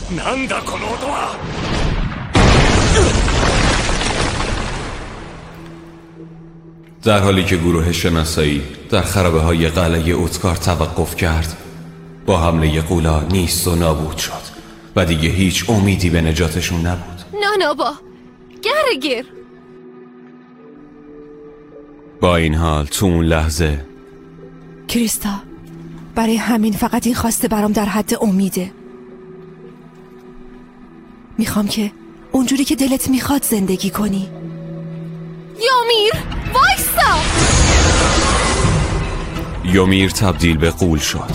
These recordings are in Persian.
なんだこの音は。 در حالی که گروه شناسایی در خرابه‌های قلعه اوتکار توقف کرد، با حمله غولا نیست و نابود شد و دیگه هیچ امیدی به نجاتشون نبود. نانابا گرگیر. با این حال تو اون لحظه کریستا، برای همین فقط این خواسته برام در حد امیده. میخوام که اونجوری که دلت میخواد زندگی کنی. یومیر وایسا. یومیر تبدیل به غول شد.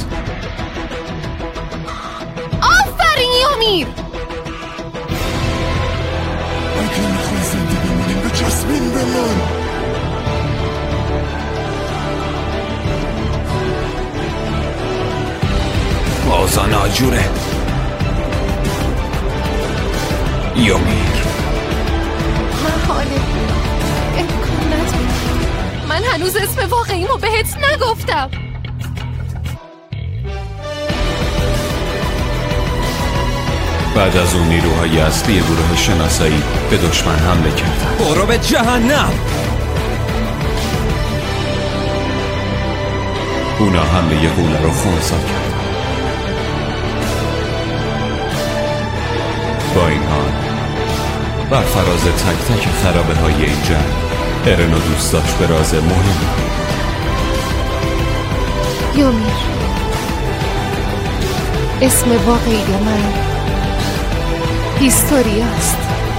آفرین یومیر. اگه میخوای زنده بمونیم به چسبین بمون. بازا ناجوره. یومیر محاله، امکان نداره. من هنوز اسم واقعیمو بهت نگفتم. بعد از اون نیروهای اصلی گروه شناسایی به دشمن حمله کردن. برو به جهنم. اونا حمله غوله رو خونسا کردن. با این حال بر فراز تک تک خرابه های این جنگ، ارنو دوست داشت به راز مهم. یومیر، اسم واقعی من هیستوریا است.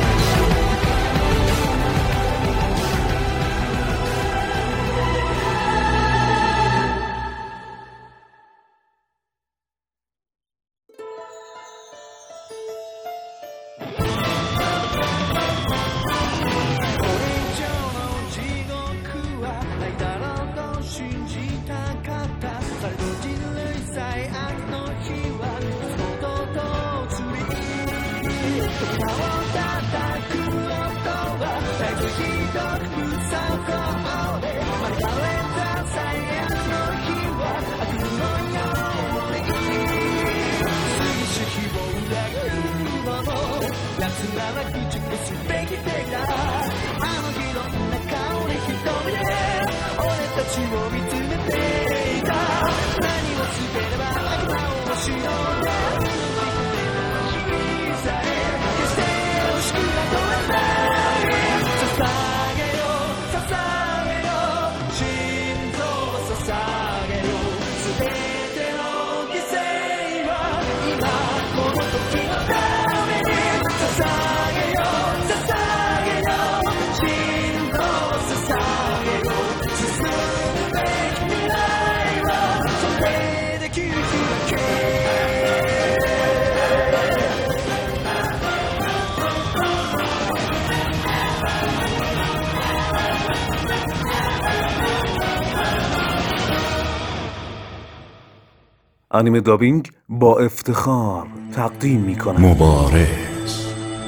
انیمه دابینگ با افتخار تقدیم می‌کند مبارز.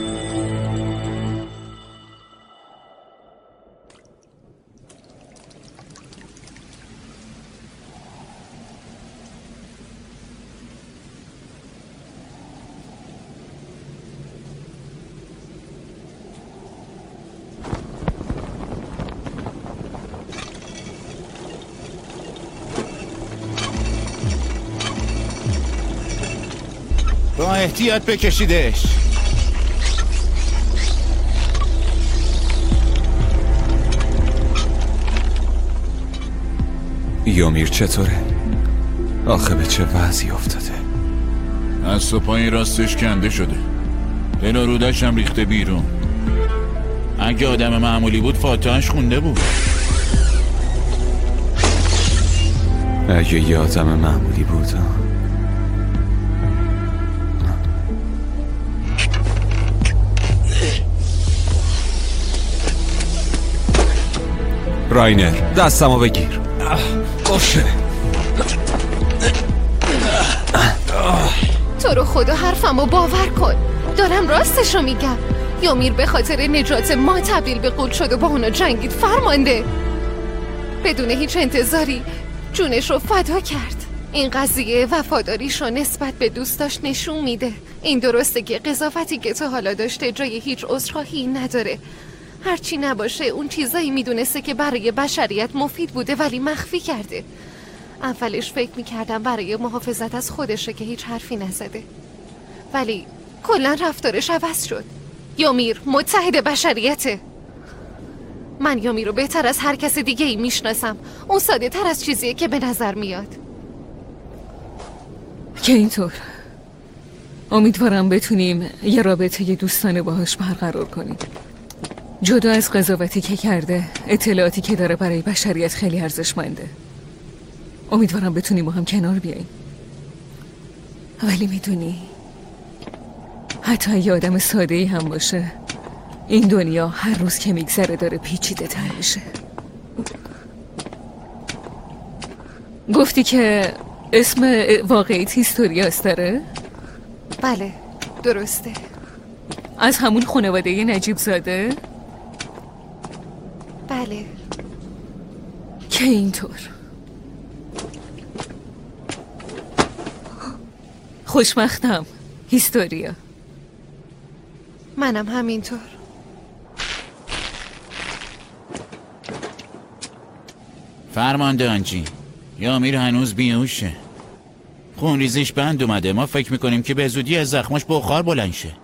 با احتیاط بکشیدش. یومیر چطوره؟ آخه به چه وضعی افتاده؟ از پای راستش کنده شده، دل و رودش هم ریخته بیرون. اگه آدم معمولی بود فاتحه‌اش خونده بود. اگه یه آدم معمولی بود راینر دستمو بگیر. باشه. تو رو خدا حرفمو باور کن، دارم راستشو میگم. یومیر به خاطر نجات ما تبدیل به غول شد و با اونا جنگید فرمانده. بدون هیچ انتظاری جونش رو فدا کرد. این قضیه وفاداریشو نسبت به دوستاش نشون میده. این درسته که قضاوتی که تا حالا داشته جای هیچ عذرخواهی نداره. هرچی نباشه اون چیزایی میدونسته که برای بشریت مفید بوده ولی مخفی کرده. اولش فکر میکردم برای محافظت از خودشه که هیچ حرفی نزده، ولی کلا رفتارش عوض شد. یومیر متحد بشریته. من یومیر رو بهتر از هر کس دیگه ای میشناسم. اون ساده تر از چیزیه که به نظر میاد. که اینطور امیدوارم بتونیم یه رابطه دوستانه باهاش برقرار کنیم. جدا از قضاوتی که کرده، اطلاعاتی که داره برای بشریت خیلی ارزشمنده. امیدوارم بتونیم با هم کنار بیاییم. ولی میدونی حتی یه آدم ساده‌ای هم باشه، این دنیا هر روز که میگذره داره پیچیده تر میشه. گفتی که اسم واقعیت هیستوریاس داره؟ بله درسته. از همون خانواده نجیب زاده؟ بله. که اینطور خوشبختم هیستوریا. منم همینطور. فرمانده آنجی، یامیر هنوز بیهوشه. خونریزیش بند اومده. ما فکر میکنیم که به زودی از زخماش بخار بلند شه.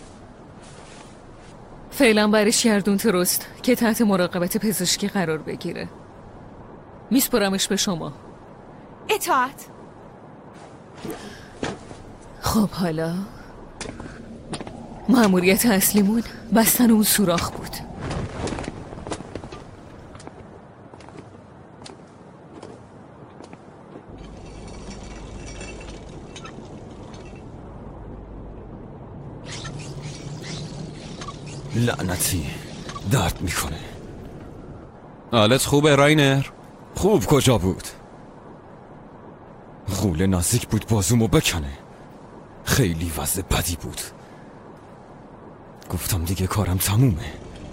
فعلا برش گردون ترست که تحت مراقبت پزشکی قرار بگیره. میسپرمش به شما. اطاعت. خب حالا مأموریت اصلیمون بستن اون سوراخ بود. لعنتی درد میکنه. حالت خوبه راینر؟ خوب کجا بود؟ غول نزدیک بود بازومو بکنه. خیلی وضع بدی بود. گفتم دیگه کارم تمومه.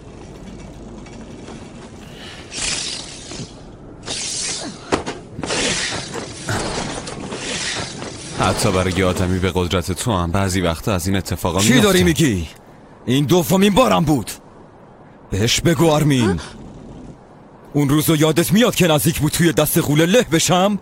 حتی برای آدمی به قدرت تو هم بعضی وقتا از این اتفاقا میفته. چی داری میگی؟ این دومین بارم بود. بهش بگو آرمین. اون روزو یادت میاد که نزدیک بود توی دست غول له بشم؟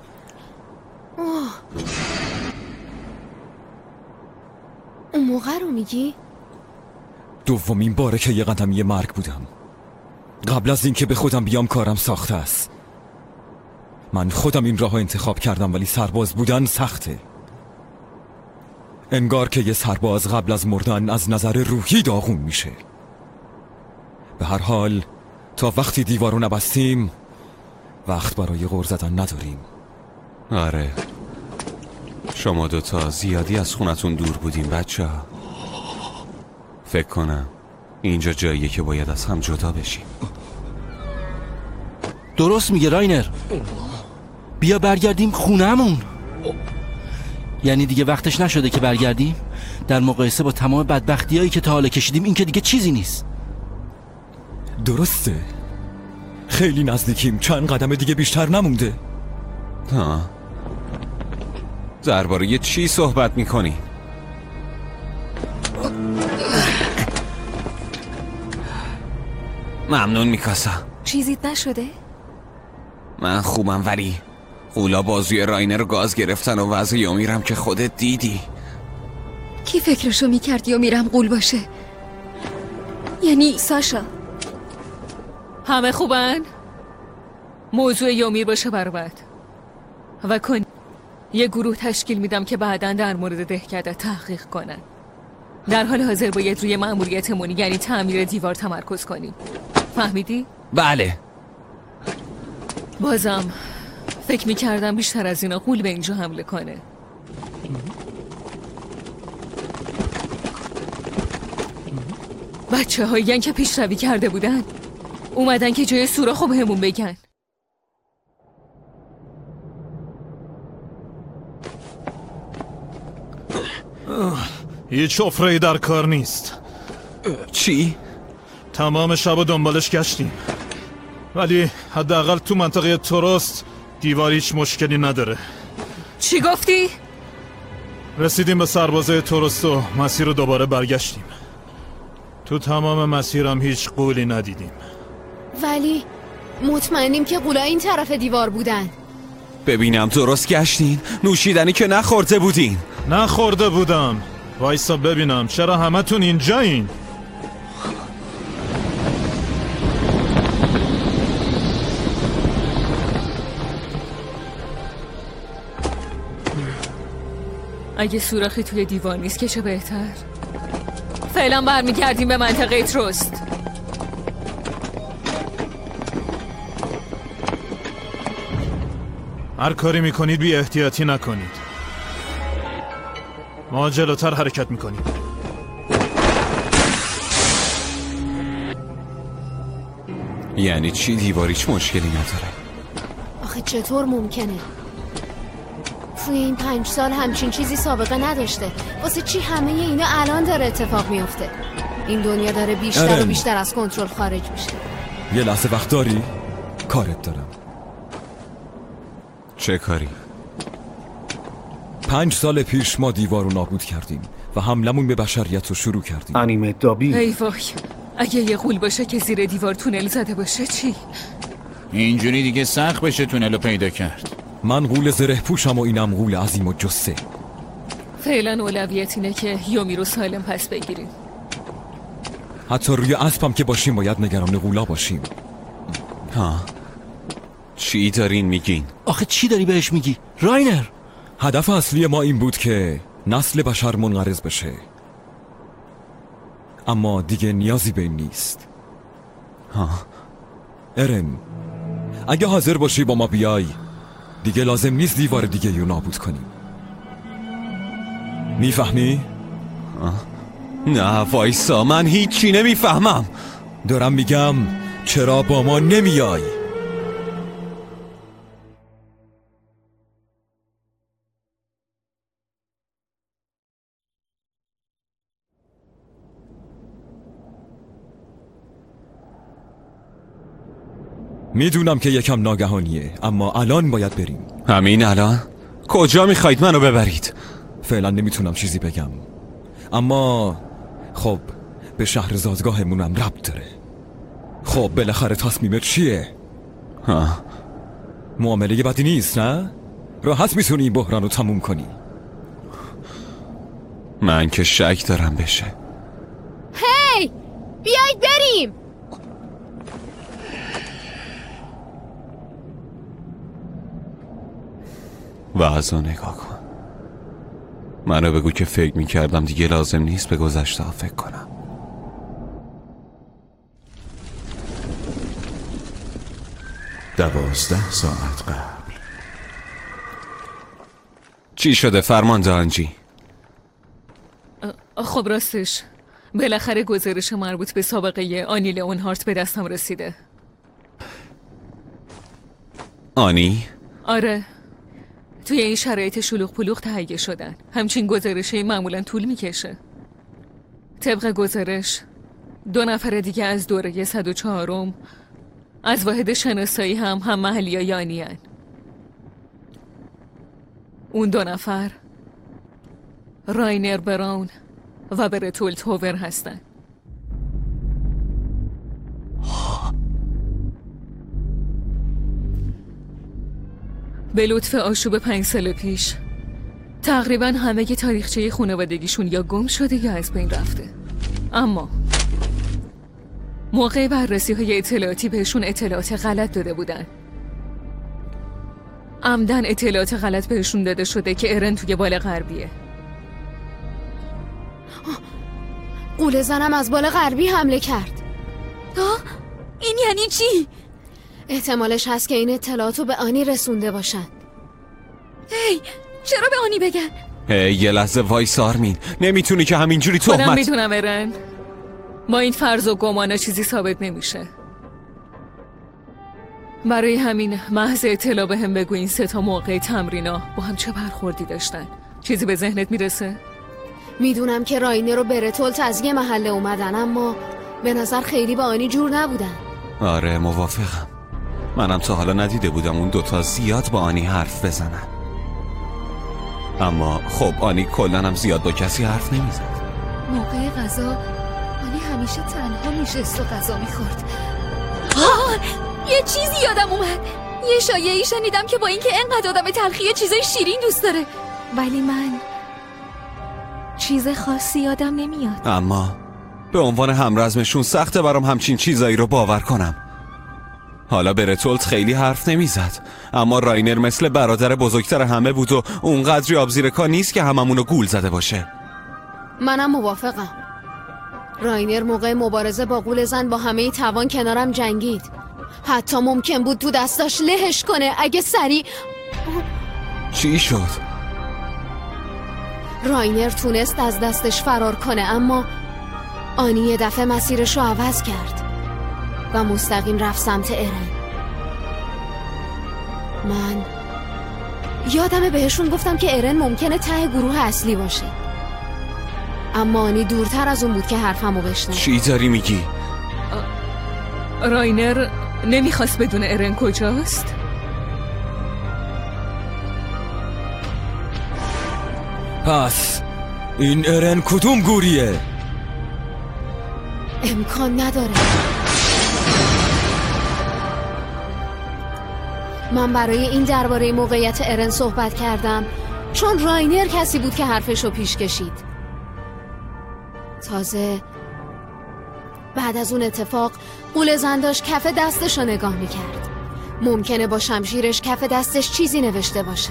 اون موقع رو میگی؟ دومین باره که یه قدمی مرگ بودم. قبل از اینکه به خودم بیام کارم ساخته است. من خودم این راه انتخاب کردم ولی سرباز بودن سخته. انگار که یه سرباز قبل از مردن از نظر روحی داغون میشه. به هر حال تا وقتی دیوارو نبستیم وقت برای غر زدن نداریم. آره شما دوتا زیادی از خونتون دور بودیم بچه ها. فکر کنم اینجا جاییه که باید از هم جدا بشیم. درست میگه راینر. بیا برگردیم خونه‌مون. یعنی دیگه وقتش نشده که برگردیم؟ در مقایسه با تمام بدبختیایی که تا حالا کشیدیم این که دیگه چیزی نیست. درسته خیلی نزدیکیم. چند قدم دیگه بیشتر نمونده. ها درباره چی صحبت میکنی؟ ممنون میکاسا. چیزیت نشده؟ من خوبم ولی غولا بازوی راینر رو گاز گرفتن و وضع یومیرم که خودت دیدی. کی فکرشو میکرد یومیرم غول باشه؟ یعنی ساشا همه خوبن؟ موضوع یومیر باشه برابر و کن یه گروه تشکیل میدم که بعداً در مورد دهکده تحقیق کنن. در حال حاضر باید روی مأموریتمون یعنی تعمیر دیوار تمرکز کنیم. فهمیدی؟ بله. بازم فکر میکردم بیشتر از اینا غول به اینجا حمله کنه. بچه هایی که پیشروی کرده بودن اومدن که جای سوراخو بهمون بگن. هیچ حفره‌ای در کار نیست. چی؟ تمام شب و دنبالش گشتیم ولی حداقل تو منطقه تروست دیوار هیچ مشکلی نداره. چی گفتی؟ رسیدیم به سربازه تورست و مسیر رو دوباره برگشتیم. تو تمام مسیرم هیچ غولی ندیدیم. ولی مطمئنیم که غولا این طرف دیوار بودن. ببینم درست گشتین؟ نوشیدنی که نخورده بودین؟ نخورده بودم. وایسا ببینم چرا همتون اینجایین؟ اگه سوراخی توی دیوار نیست که چه بهتر. فعلا برمیگردیم به منطقه تروست. هر کاری میکنید بی احتیاطی نکنید. ما جلوتر حرکت میکنیم. یعنی چی دیوار هیچ مشکلی نداره؟ آخه چطور ممکنه؟ توی این 5 سال همچین چیزی سابقه نداشته. واسه چی همه اینا الان داره اتفاق میفته؟ این دنیا داره بیشتر و بیشتر از کنترل خارج میشه. یه لحظه وقت داری؟ کارت دارم. چه کاری؟ 5 سال پیش ما دیوار رو نابود کردیم و حملمون به بشریت رو شروع کردیم. انیمه دابینگ. ای وای، اگه یه غول باشه که زیر دیوار تونل زده باشه چی؟ اینجوری دیگه سخت بشه تونل رو پیدا کرد. من غول زره پوشم و اینم غول عظیم و جثه. فعلا اولویت اینه که یومی رو سالم پس بگیریم. حتی روی اسبم که باشیم باید نگران غولا باشیم. ها؟ چی دارین میگین؟ آخه چی داری بهش میگی؟ راینر! هدف اصلی ما این بود که نسل بشر منقرض بشه، اما دیگه نیازی به این نیست. ها؟ ارن، اگه حاضر باشی با ما بیای دیگه لازم نیست دیوار دیگه رو نابود کنیم. میفهمی؟ نه وایسا، من هیچی نمیفهمم. دارم میگم چرا با ما نمیای؟ میدونم که یکم ناگهانیه، اما الان باید بریم. همین الان؟ کجا میخواید منو ببرید؟ فعلا نمیتونم چیزی بگم، اما خب به شهر زادگاهمونم ربط داره. خب بالاخره تصمیمت چیه؟ ها؟ معامله بدی نیست نه؟ راحت میتونی این بحران رو تموم کنی. من که شک دارم بشه. هی! بیایید بریم! وضع نگاه کن. منو بگو که فکر میکردم دیگه لازم نیست به گذشته ها فکر کنم. دوازده ساعت قبل. چی شده فرمانده آنجی؟ خب راستش بالاخره گزارش مربوط به سابقه آنی لئونهارت به دستم رسیده. آنی؟ آره، توی این شرایط شلوغ پلوغ تهیه شدن. همچین گزارشی معمولا طول میکشه. طبق گزارش 2 نفر دیگه از دوره 104م از واحد شناسایی هم محلی های آنی هن. اون 2 نفر راینر براون و برتولت هوور هستن. به لطف آشوب 5 سال پیش تقریبا همه تاریخچه خانوادگیشون یا گم شده یا از بین رفته. اما موقع بررسی های اطلاعاتی بهشون اطلاعات غلط داده بودن. عمدن اطلاعات غلط بهشون داده شده که ارن توی بال غربیه. غول زنم از بال غربی حمله کرد. این یعنی چی؟ احتمالش هست که این اطلاعاتو به آنی رسونده باشن. هی، چرا به آنی بگن؟ هی یه لحظه وایس آرمین، نمیتونی که همینجوری خودم تهمت. میدونم ارن، با این فرض و گمانه چیزی ثابت نمیشه. برای همین محض اطلاع به هم بگو این 3 تا موقع تمرینا با هم چه برخوردی داشتن. چیزی به ذهنت میرسه؟ میدونم که راینر و برتولت از یه محله اومدن، اما به نظر خیلی با آنی جور نبودن. آره موافقم. منم تا حالا ندیده بودم اون 2 تا زیاد با آنی حرف بزنن. اما خب آنی کلاً هم زیاد با کسی حرف نمیزد. موقع غذا آنی همیشه تنها میشست و غذا میخورد. یه چیزی یادم اومد. یه شایعی شنیدم که با اینکه انقدر آدم تلخی چیزای شیرین دوست داره، ولی من چیز خاصی یادم نمیاد. اما به عنوان همرزمشون سخته برام همچین چیزایی رو باور کنم. حالا برتولت خیلی حرف نمیزد، اما راینر مثل برادر بزرگتر همه بود و اونقدری آبزیرکا نیست که هممونو گول زده باشه. منم موافقم. راینر موقع مبارزه با غول زن با همه توان کنارم جنگید. حتی ممکن بود تو دستاش لهش کنه اگه سریع. چی شد؟ راینر تونست از دستش فرار کنه، اما آنی یه دفعه مسیرش رو عوض کرد و مستقیم رفت سمت ارن. من یادمه بهشون گفتم که ارن ممکنه ته گروه اصلی باشه، اما آنی دورتر از اون بود که حرفمو بشنوه. چی داری میگی؟ راینر نمیخواست بدون ارن کجاست؟ پس این ارن کدوم گوریه؟ امکان نداره. من برای این درباره موقعیت ارن صحبت کردم چون راینر کسی بود که حرفشو پیش کشید. تازه بعد از اون اتفاق غول زن داشت کف دستشو نگاه میکرد. ممکنه با شمشیرش کف دستش چیزی نوشته باشه.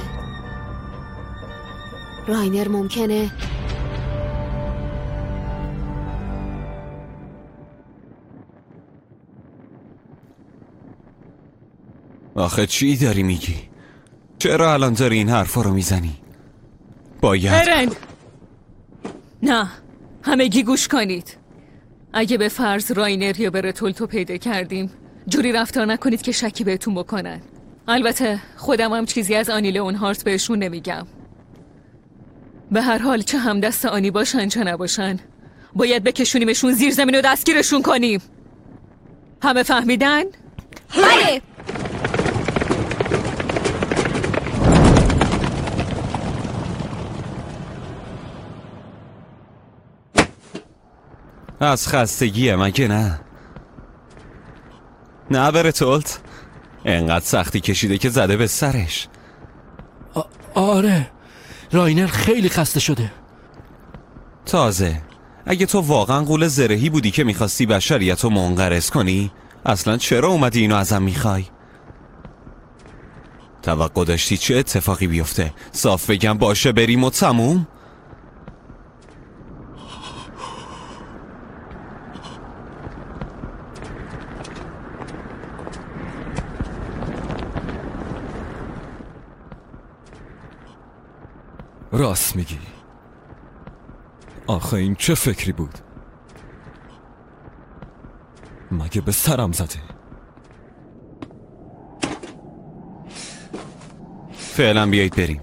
راینر ممکنه آخه چی داری میگی؟ چرا الان داری این حرفا رو میزنی؟ باید ارن! نه، همگی گوش کنید. اگه به فرض راینر یا برتولتو پیدا کردیم، جوری رفتار نکنید که شکی بهتون بکنن. البته خودم هم چیزی از آنی لئونهارت بهشون نمیگم. به هر حال چه همدست آنی باشن چه نباشن، باید بکشونیمشون زیر زمین و دستگیرشون کنیم. همه فهمیدن؟ بله! از خستگیه مگه نه؟ نه برتولت، انقدر سختی کشیده که زده به سرش. آره، راینر خیلی خسته شده. تازه اگه تو واقعا غول زرهی بودی که میخواستی بشریت رو منقرض کنی، اصلا چرا اومدی اینو ازم میخوای؟ توقع داشتی چه اتفاقی بیفته؟ صاف بگم باشه بریم و تموم؟ راست میگی. آخه این چه فکری بود؟ مگه به سرم زده؟ فعلا بیایید بریم.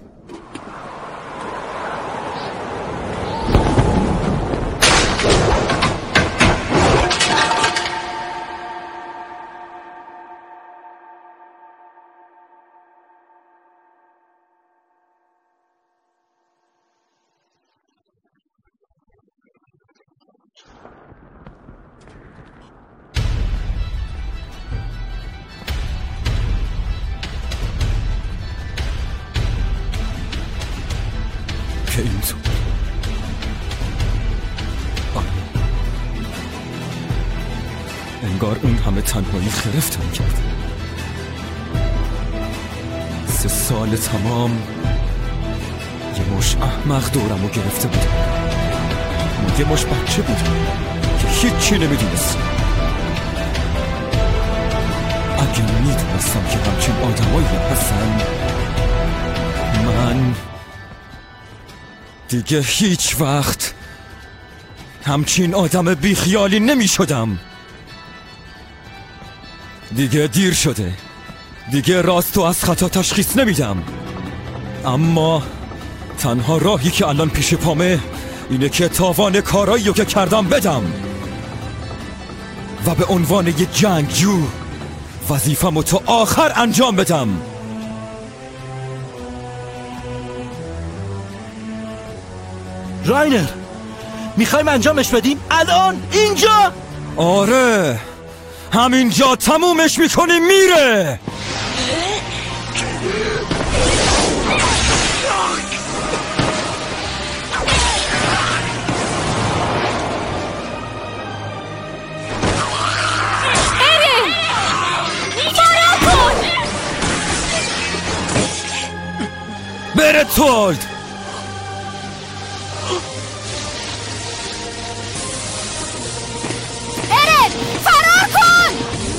که اینطور انگار اون همه تنهایی خرفتم کرد. 3 سال تمام یه مش احمق دورمو گرفته بودم. من یه مش بچه بودم که هیچی نمیدونستم. اگه میدونستم که همچین آدمایی هستن، من دیگه هیچ وقت همچین آدم بیخیالی نمی شدم. دیگه دیر شده. دیگه راستو از خطا تشخیص نمیدم. اما تنها راهی که الان پیش پامه اینه که تاوان کارایی رو که کردم بدم و به عنوان یه جنگجو وظیفه‌مو تا آخر انجام بدم. راینر میخوایم انجامش بدیم الان اینجا؟ آره همینجا تمومش میکنیم میره. برتولد فرار کن!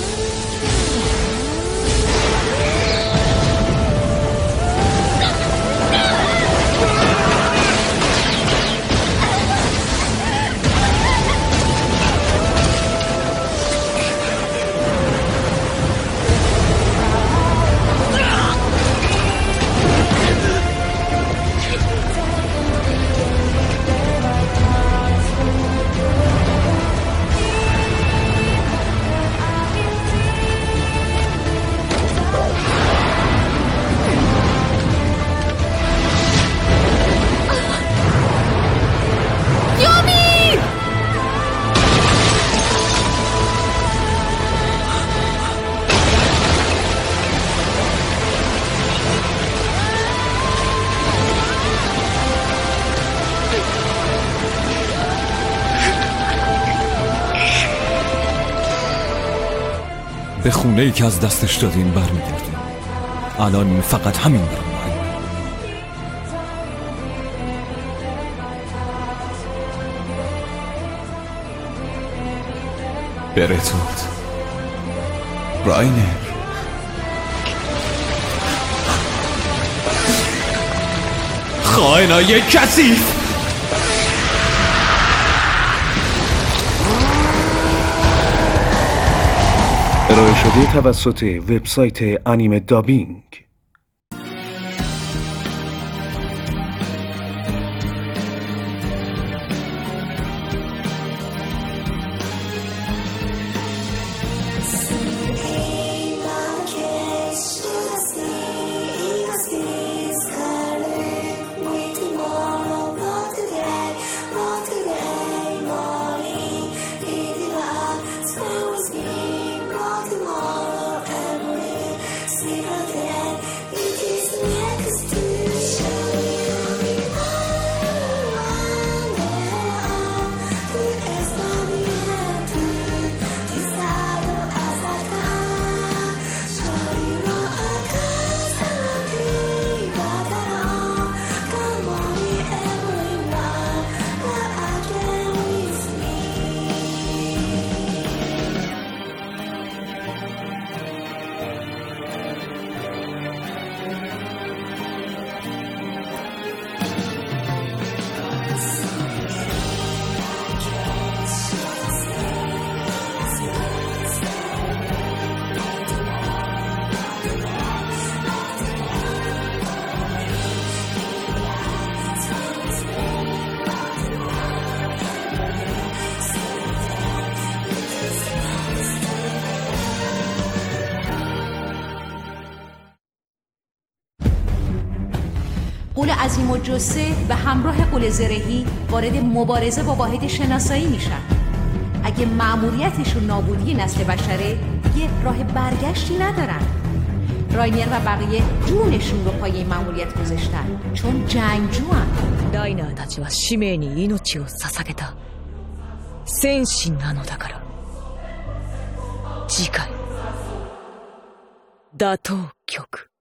به خونه‌ای که از دستش دادیم برمیگردیم. الان فقط همین برام مهمه. برتولد، راینر، خائنای کثیف. ارائه شده توسط وبسایت انیمه دابینگ. غول عظیم و جثه به همراه غول زرهی وارد مبارزه با واحد شناسایی میشن. اگه مأموریتشون نابودی نسل بشره، یه راه برگشتی ندارن. راینر و بقیه جونشون رو پای این مأموریت گذاشتن چون جنگجوان. ライナーたちは使命に命を捧げた戦士なのだから。次回打倒曲